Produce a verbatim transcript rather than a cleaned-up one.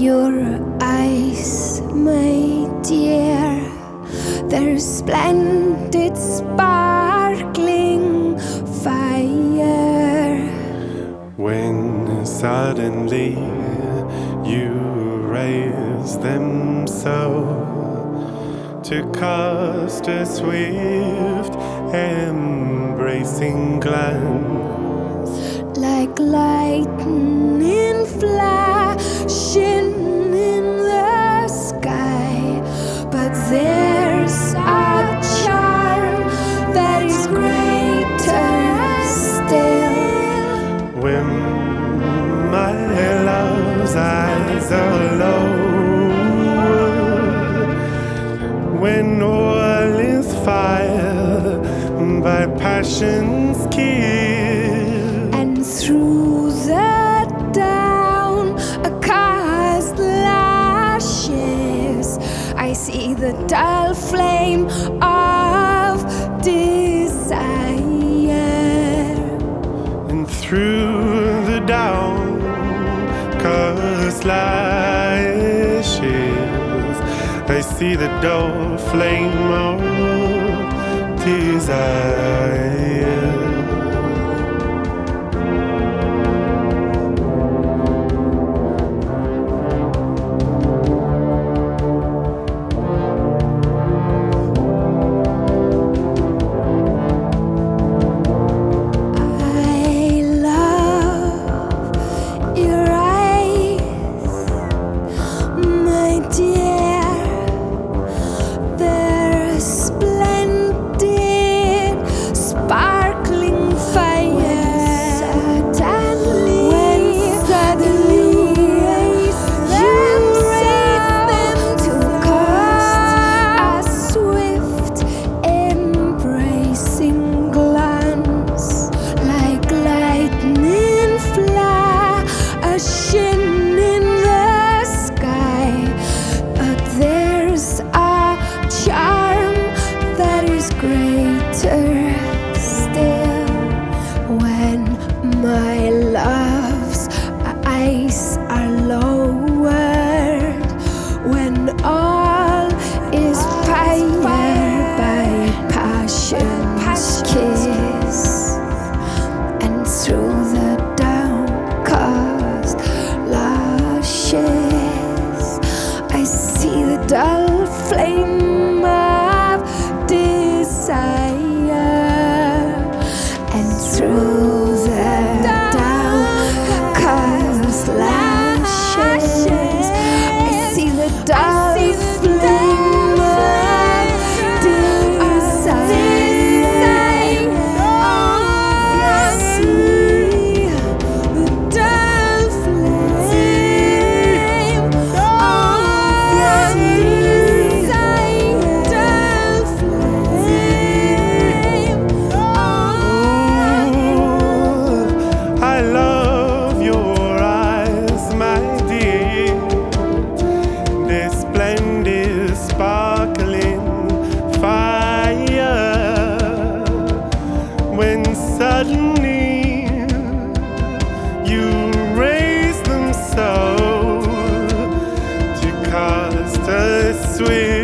your eyes, my dear, they're splendid, sparkling fire. When suddenly you raise them so to cast a swift, embracing glance, like lightning flashing in the sky. But there's a charm that is greater still. When my love's eyes are lowered, when all is fire by passion's kill, and through the down cast lashes, I see the dull flame of desire. and through the downcast lashes, I see the dull flame of desire. Still, when my love's eyes are lowered, when all is fire by passion's kiss, and through the downcast lashes, I see the dull flame of desire. Through the downcast lashes, I see the dull flame of desire. I see the dull flame of desire. Dull flame. I love your eyes, my dear, they're splendid, sparkling fire. When suddenly you raise them so to cast a swift